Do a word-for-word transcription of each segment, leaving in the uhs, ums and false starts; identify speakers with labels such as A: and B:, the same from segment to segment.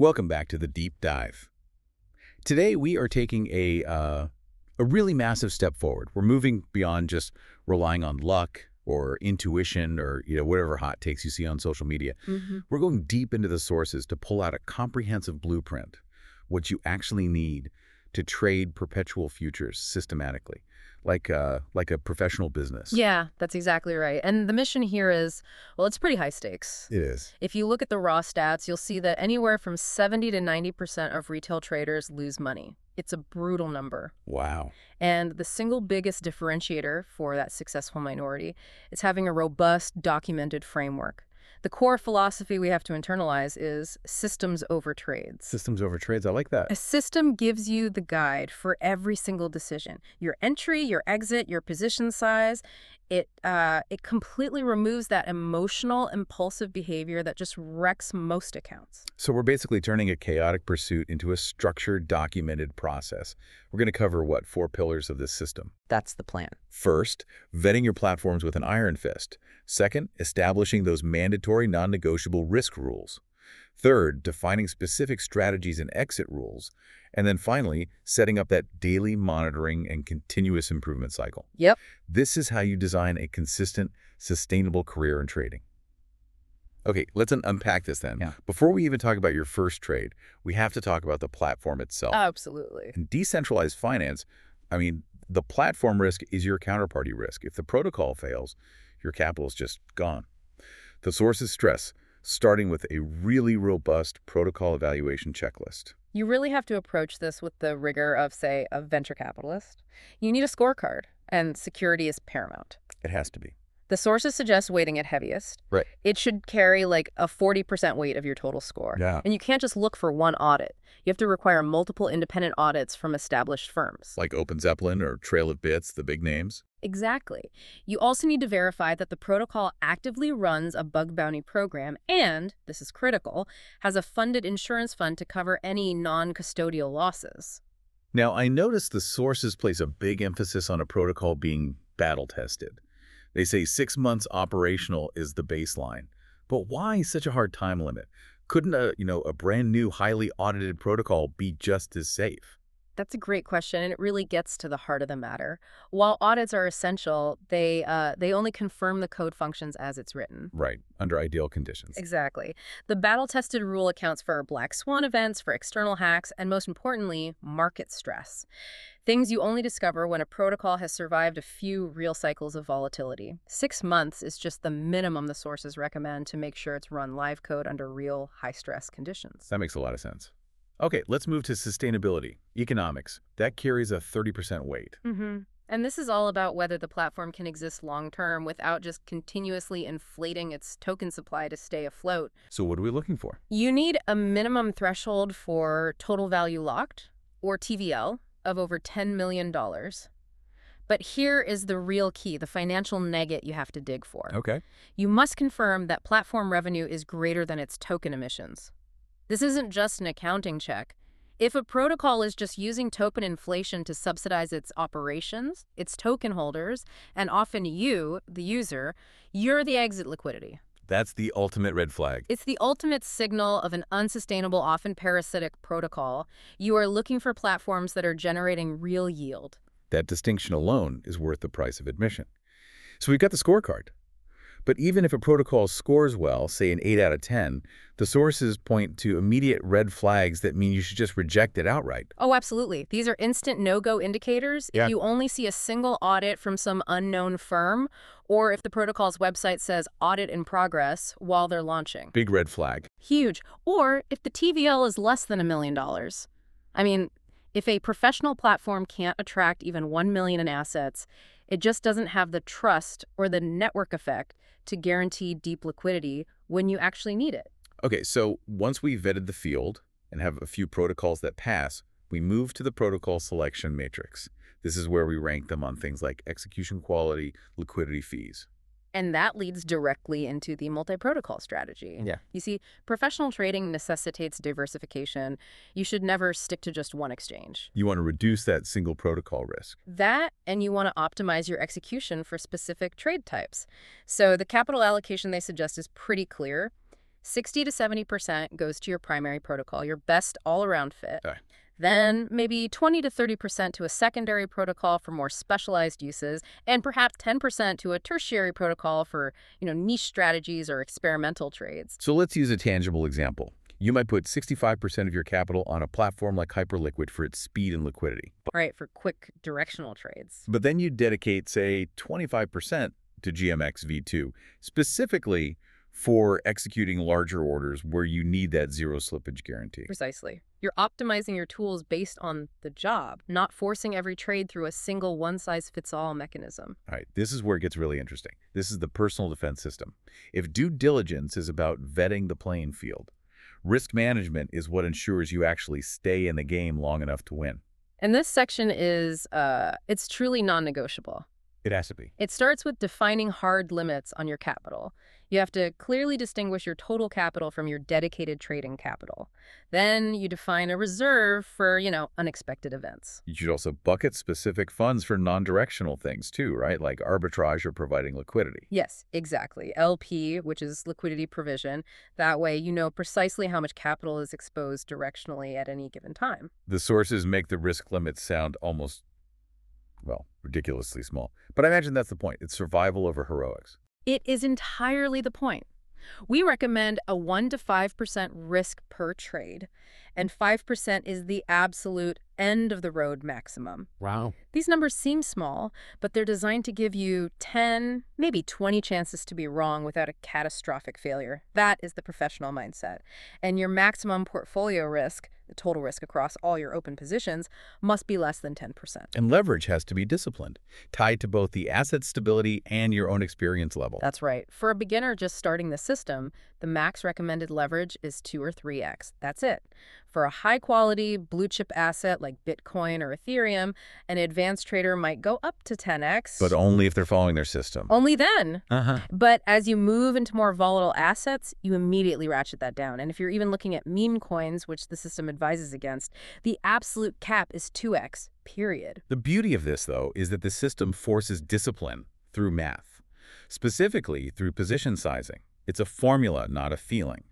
A: Welcome back to the Deep Dive. Today we are taking a uh, a really massive step forward. We're moving beyond just relying on luck or intuition or you know whatever hot takes you see on social media.
B: hmm
A: We're going deep into the sources to pull out a comprehensive blueprint, what you actually need to trade perpetual futures systematically, like uh, like a professional business.
B: Yeah, that's exactly right. And the mission here is, well, it's pretty high stakes.
A: It is.
B: If you look at the raw stats, you'll see that anywhere from seventy to ninety percent of retail traders lose money. It's a brutal number.
A: Wow.
B: And the single biggest differentiator for that successful minority is having a robust, documented framework. The core philosophy we have to internalize is systems over trades.
A: Systems over trades. I like that.
B: A system gives you the guide for every single decision. Your entry, your exit, your position size. It uh, it completely removes that emotional, impulsive behavior that just wrecks most accounts.
A: So we're basically turning a chaotic pursuit into a structured, documented process. We're going to cover, what, four pillars of this system.
C: That's the plan.
A: First, vetting your platforms with an iron fist. Second, establishing those mandatory non-negotiable risk rules. Third, defining specific strategies and exit rules. And then finally, setting up that daily monitoring and continuous improvement cycle.
B: Yep.
A: This is how you design a consistent, sustainable career in trading. Okay, let's un unpack this then.
C: Yeah.
A: Before we even talk about your first trade, we have to talk about the platform itself.
B: Absolutely.
A: In decentralized finance, I mean, the platform risk is your counterparty risk. If the protocol fails, your capital is just gone. The sources stress, starting with a really robust protocol evaluation checklist.
B: You really have to approach this with the rigor of, say, a venture capitalist. You need a scorecard, and security is paramount.
A: It has to be.
B: The sources suggest weighting at heaviest.
A: Right.
B: It should carry like a forty percent weight of your total score.
A: Yeah.
B: And you can't just look for one audit. You have to require multiple independent audits from established firms.
A: Like Open Zeppelin or Trail of Bits, the big names.
B: Exactly. You also need to verify that the protocol actively runs a bug bounty program and, this is critical, has a funded insurance fund to cover any non-custodial losses.
A: Now, I noticed the sources place a big emphasis on a protocol being battle-tested. They say six months operational is the baseline. But why such a hard time limit? Couldn't a, you know, a brand new, highly audited protocol be just as safe?
B: That's a great question, and it really gets to the heart of the matter. While audits are essential, they uh, they only confirm the code functions as it's written.
A: Right, under ideal conditions.
B: Exactly. The battle-tested rule accounts for black swan events, for external hacks, and most importantly, market stress. Things you only discover when a protocol has survived a few real cycles of volatility. Six months is just the minimum the sources recommend to make sure it's run live code under real high-stress conditions.
A: That makes a lot of sense. Okay, let's move to sustainability, economics. That carries a thirty percent weight.
B: Mm-hmm. And this is all about whether the platform can exist long-term without just continuously inflating its token supply to stay afloat.
A: So what are we looking for?
B: You need a minimum threshold for total value locked, or T V L, of over ten million dollars. But here is the real key, the financial nugget you have to dig for.
A: Okay.
B: You must confirm that platform revenue is greater than its token emissions. This isn't just an accounting check. If a protocol is just using token inflation to subsidize its operations, its token holders, and often you, the user, you're the exit liquidity.
A: That's the ultimate red flag.
B: It's the ultimate signal of an unsustainable, often parasitic protocol. You are looking for platforms that are generating real yield.
A: That distinction alone is worth the price of admission. So we've got the scorecard. But even if a protocol scores well, say an eight out of ten, the sources point to immediate red flags that mean you should just reject it outright.
B: Oh, absolutely. These are instant no-go indicators.
A: Yeah.
B: If you only see a single audit from some unknown firm, or if the protocol's website says audit in progress while they're launching.
A: Big red flag.
B: Huge. Or if the T V L is less than a million dollars. I mean, if a professional platform can't attract even one million in assets, it just doesn't have the trust or the network effect to guarantee deep liquidity when you actually need it.
A: Okay, so once we've vetted the field and have a few protocols that pass, we move to the protocol selection matrix. This is where we rank them on things like execution quality, liquidity fees.
B: And that leads directly into the multi-protocol strategy.
C: Yeah.
B: You see, professional trading necessitates diversification. You should never stick to just one exchange.
A: You want to reduce that single protocol risk.
B: That, and you want to optimize your execution for specific trade types. So the capital allocation they suggest is pretty clear. sixty to seventy percent goes to your primary protocol, your best all-around fit.
A: Okay.
B: Then maybe twenty to thirty percent to a secondary protocol for more specialized uses, and perhaps ten percent to a tertiary protocol for, you know, niche strategies or experimental trades.
A: So let's use a tangible example. You might put sixty-five percent of your capital on a platform like Hyperliquid for its speed and liquidity.
B: Right, for quick directional trades.
A: But then you dedicate, say, twenty-five percent to G M X V two, specifically for executing larger orders where you need that zero slippage guarantee.
B: Precisely. You're optimizing your tools based on the job, not forcing every trade through a single one-size-fits-all mechanism.
A: All right, this is where it gets really interesting. This is the personal defense system. If due diligence is about vetting the playing field, risk management is what ensures you actually stay in the game long enough to win.
B: And this section is, uh, it's truly non-negotiable.
A: It has to be.
B: It starts with defining hard limits on your capital. You have to clearly distinguish your total capital from your dedicated trading capital. Then you define a reserve for, you know, unexpected events.
A: You should also bucket specific funds for non-directional things too, right? Like arbitrage or providing liquidity.
B: Yes, exactly. L P, which is liquidity provision. That way you know precisely how much capital is exposed directionally at any given time.
A: The sources make the risk limits sound almost, well, ridiculously small. But I imagine that's the point. It's survival over heroics.
B: It is entirely the point. We recommend a one to five percent risk per trade, and five percent is the absolute end-of-the-road maximum.
A: Wow.
B: These numbers seem small, but they're designed to give you ten, maybe twenty chances to be wrong without a catastrophic failure. That is the professional mindset. And your maximum portfolio risk, the total risk across all your open positions, must be less than ten percent.
A: And leverage has to be disciplined, tied to both the asset stability and your own experience level.
B: That's right. For a beginner just starting the system, the max recommended leverage is two or three x. That's it. For a high-quality blue-chip asset like Bitcoin or Ethereum, an advanced trader might go up to ten x.
A: But only if they're following their system.
B: Only then.
A: Uh-huh.
B: But as you move into more volatile assets, you immediately ratchet that down. And if you're even looking at meme coins, which the system advises against, the absolute cap is two x, period.
A: The beauty of this, though, is that the system forces discipline through math, specifically through position sizing. It's a formula, not a feeling.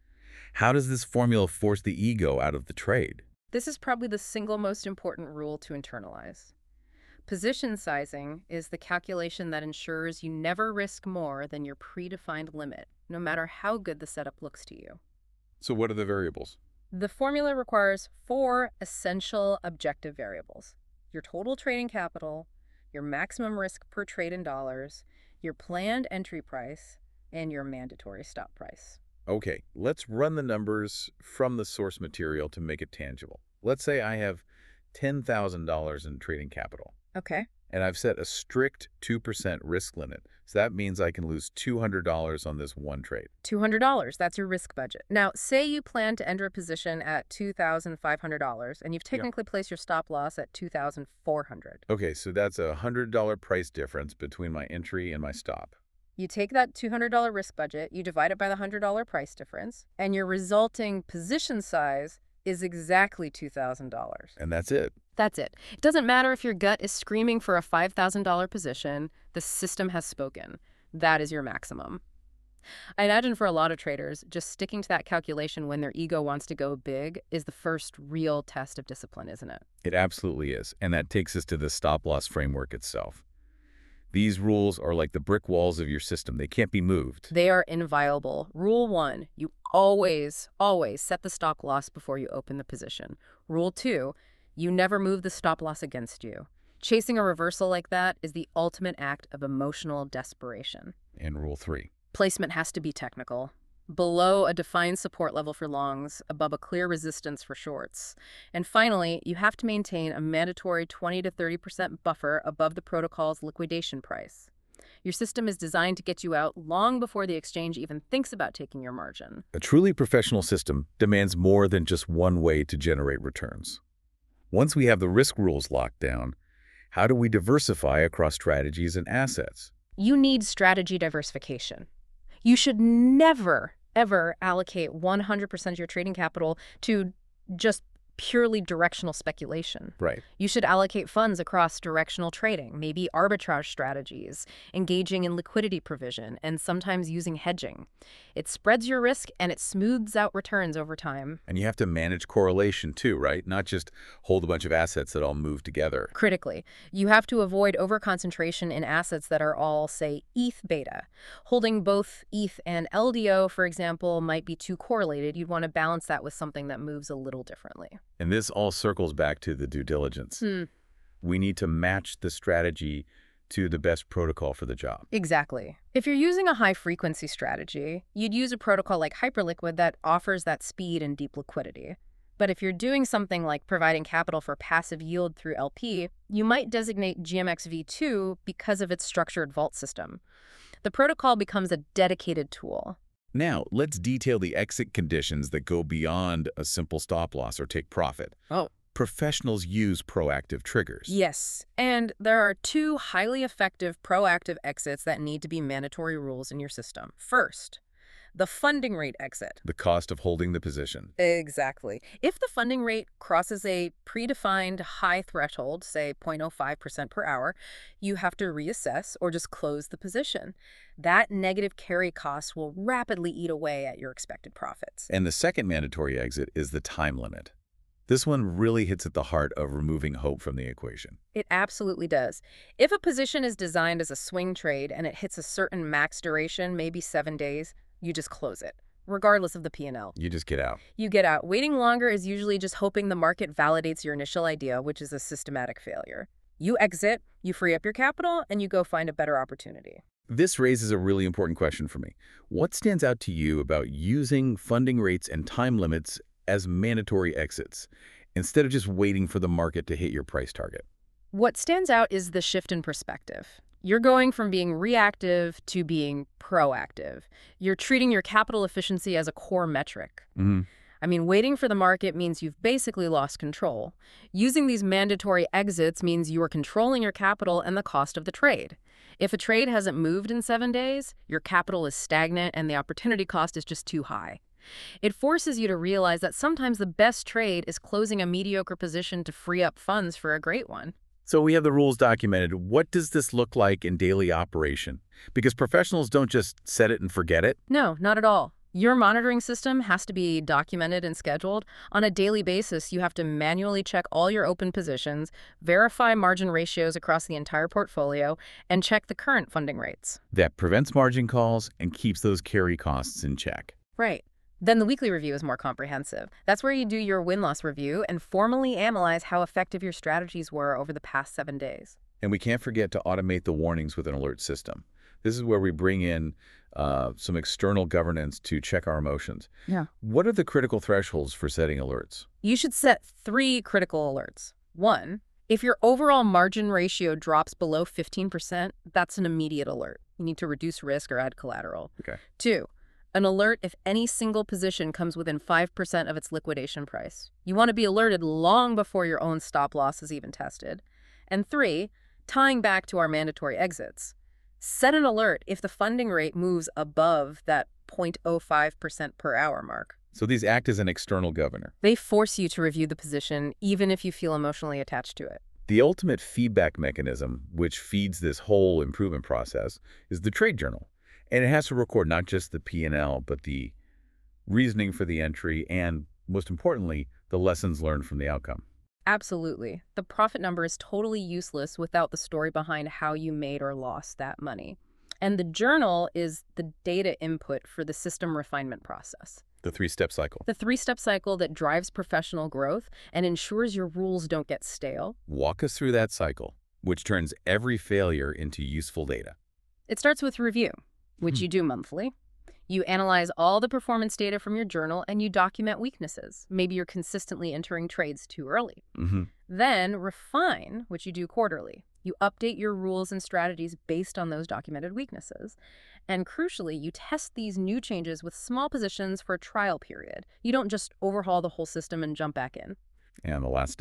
A: How does this formula force the ego out of the trade?
B: This is probably the single most important rule to internalize. Position sizing is the calculation that ensures you never risk more than your predefined limit, no matter how good the setup looks to you.
A: So what are the variables?
B: The formula requires four essential objective variables: your total trading capital, your maximum risk per trade in dollars, your planned entry price, and your mandatory stop price.
A: Okay, let's run the numbers from the source material to make it tangible. Let's say I have ten thousand dollars in trading capital.
B: Okay.
A: And I've set a strict two percent risk limit. So that means I can lose two hundred dollars on this one trade.
B: two hundred dollars, that's your risk budget. Now, say you plan to enter a position at two thousand five hundred dollars, and you've technically yeah. placed your stop loss at two thousand four hundred dollars.
A: Okay, so that's a one hundred dollar price difference between my entry and my stop.
B: You take that two hundred dollar risk budget, you divide it by the one hundred dollar price difference, and your resulting position size is exactly two thousand dollars.
A: And that's it.
B: That's it. It doesn't matter if your gut is screaming for a five thousand dollar position, the system has spoken. That is your maximum. I imagine for a lot of traders, just sticking to that calculation when their ego wants to go big is the first real test of discipline, isn't it?
A: It absolutely is. And that takes us to the stop-loss framework itself. These rules are like the brick walls of your system. They can't be moved.
B: They are inviolable. Rule one, you always, always set the stop loss before you open the position. Rule two, you never move the stop loss against you. Chasing a reversal like that is the ultimate act of emotional desperation.
A: And rule three.
B: Placement has to be technical. Below a defined support level for longs, above a clear resistance for shorts. And finally, you have to maintain a mandatory twenty to thirty percent buffer above the protocol's liquidation price. Your system is designed to get you out long before the exchange even thinks about taking your margin.
A: A truly professional system demands more than just one way to generate returns. Once we have the risk rules locked down, how do we diversify across strategies and assets?
B: You need strategy diversification. You should never, ever allocate one hundred percent of your trading capital to just purely directional speculation.
A: Right.
B: You should allocate funds across directional trading, maybe arbitrage strategies, engaging in liquidity provision, and sometimes using hedging. It spreads your risk and it smooths out returns over time.
A: And you have to manage correlation too, right? Not just hold a bunch of assets that all move together.
B: Critically, you have to avoid overconcentration in assets that are all, say, E T H beta. Holding both E T H and L D O, for example, might be too correlated. You'd want to balance that with something that moves a little differently.
A: And this all circles back to the due diligence.
B: Hmm.
A: We need to match the strategy to the best protocol for the job.
B: Exactly. If you're using a high-frequency strategy, you'd use a protocol like Hyperliquid that offers that speed and deep liquidity. But if you're doing something like providing capital for passive yield through L P, you might designate G M X V two because of its structured vault system. The protocol becomes a dedicated tool.
A: Now, let's detail the exit conditions that go beyond a simple stop loss or take profit.
B: Oh.
A: Professionals use proactive triggers.
B: Yes, and there are two highly effective proactive exits that need to be mandatory rules in your system. First, the funding rate exit.
A: The cost of holding the position.
B: Exactly. If the funding rate crosses a predefined high threshold, say zero point zero five percent per hour, you have to reassess or just close the position. That negative carry cost will rapidly eat away at your expected profits.
A: And the second mandatory exit is the time limit. This one really hits at the heart of removing hope from the equation.
B: It absolutely does. If a position is designed as a swing trade and it hits a certain max duration, maybe seven days, you just close it, regardless of the P and L.
A: You just get out.
B: You get out. Waiting longer is usually just hoping the market validates your initial idea, which is a systematic failure. You exit, you free up your capital, and you go find a better opportunity.
A: This raises a really important question for me. What stands out to you about using funding rates and time limits as mandatory exits, instead of just waiting for the market to hit your price target?
B: What stands out is the shift in perspective. You're going from being reactive to being proactive. You're treating your capital efficiency as a core metric.
A: Mm-hmm.
B: I mean, waiting for the market means you've basically lost control. Using these mandatory exits means you are controlling your capital and the cost of the trade. If a trade hasn't moved in seven days, your capital is stagnant and the opportunity cost is just too high. It forces you to realize that sometimes the best trade is closing a mediocre position to free up funds for a great one.
A: So we have the rules documented. What does this look like in daily operation? Because professionals don't just set it and forget it.
B: No, not at all. Your monitoring system has to be documented and scheduled. On a daily basis, you have to manually check all your open positions, verify margin ratios across the entire portfolio, and check the current funding rates.
A: That prevents margin calls and keeps those carry costs in check.
B: Right. Then the weekly review is more comprehensive. That's where you do your win-loss review and formally analyze how effective your strategies were over the past seven days.
A: And we can't forget to automate the warnings with an alert system. This is where we bring in uh, some external governance to check our emotions.
B: Yeah.
A: What are the critical thresholds for setting alerts?
B: You should set three critical alerts. One, if your overall margin ratio drops below fifteen percent, that's an immediate alert. You need to reduce risk or add collateral.
A: Okay.
B: Two, an alert if any single position comes within five percent of its liquidation price. You want to be alerted long before your own stop loss is even tested. And three, tying back to our mandatory exits, set an alert if the funding rate moves above that zero point zero five percent per hour mark.
A: So these act as an external governor.
B: They force you to review the position, even if you feel emotionally attached to it.
A: The ultimate feedback mechanism, which feeds this whole improvement process, is the trade journal. And it has to record not just the P and L, but the reasoning for the entry and, most importantly, the lessons learned from the outcome.
B: Absolutely. The profit number is totally useless without the story behind how you made or lost that money. And the journal is the data input for the system refinement process.
A: The three-step cycle.
B: The three-step cycle that drives professional growth and ensures your rules don't get stale.
A: Walk us through that cycle, which turns every failure into useful data.
B: It starts with review, which you do monthly. You analyze all the performance data from your journal and you document weaknesses. Maybe you're consistently entering trades too early.
A: Mm-hmm.
B: Then refine, which you do quarterly. You update your rules and strategies based on those documented weaknesses. And crucially, you test these new changes with small positions for a trial period. You don't just overhaul the whole system and jump back in.
A: And the last step,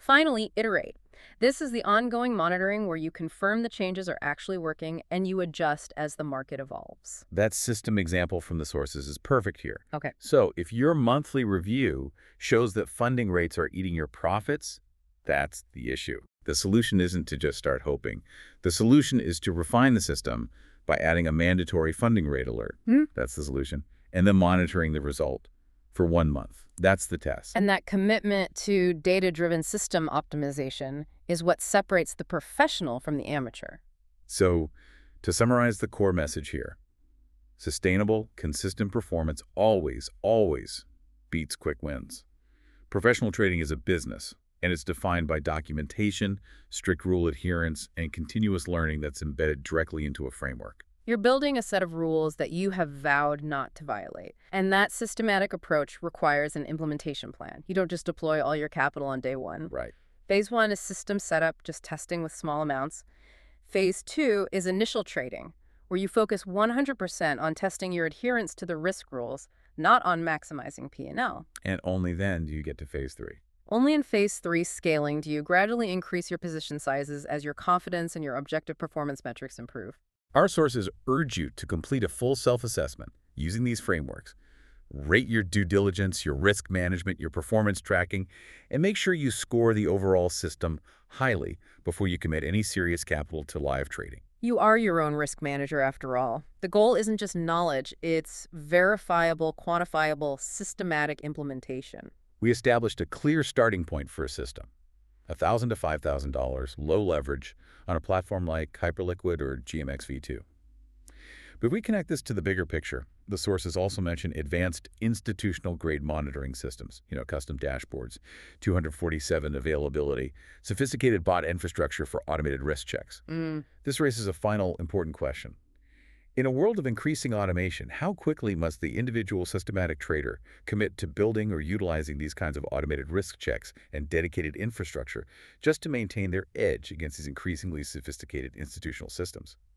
B: Finally, iterate. This is the ongoing monitoring where you confirm the changes are actually working and you adjust as the market evolves.
A: That system example from the sources is perfect here.
B: Okay.
A: So if your monthly review shows that funding rates are eating your profits, that's the issue. The solution isn't to just start hoping. The solution is to refine the system by adding a mandatory funding rate alert.
B: Hmm.
A: That's the solution. And then monitoring the result for one month. That's the test.
B: And that commitment to data-driven system optimization is what separates the professional from the amateur.
A: So, to summarize the core message here, sustainable, consistent performance always, always beats quick wins. Professional trading is a business, and it's defined by documentation, strict rule adherence, and continuous learning that's embedded directly into a framework.
B: You're building a set of rules that you have vowed not to violate. And that systematic approach requires an implementation plan. You don't just deploy all your capital on day one.
A: Right.
B: Phase one is system setup, just testing with small amounts. Phase two is initial trading, where you focus one hundred percent on testing your adherence to the risk rules, not on maximizing P and L.
A: And only then do you get to phase three.
B: Only in phase three scaling do you gradually increase your position sizes as your confidence and your objective performance metrics improve.
A: Our sources urge you to complete a full self-assessment using these frameworks. Rate your due diligence, your risk management, your performance tracking, and make sure you score the overall system highly before you commit any serious capital to live trading.
B: You are your own risk manager after all. The goal isn't just knowledge, it's verifiable, quantifiable, systematic implementation.
A: We established a clear starting point for a system. one thousand dollars to five thousand dollars, low leverage, on a platform like Hyperliquid or G M X V two. But if we connect this to the bigger picture, the sources also mention advanced institutional-grade monitoring systems, you know, custom dashboards, two hundred forty-seven availability, sophisticated bot infrastructure for automated risk checks.
B: Mm.
A: This raises a final important question. In a world of increasing automation, how quickly must the individual systematic trader commit to building or utilizing these kinds of automated risk checks and dedicated infrastructure just to maintain their edge against these increasingly sophisticated institutional systems?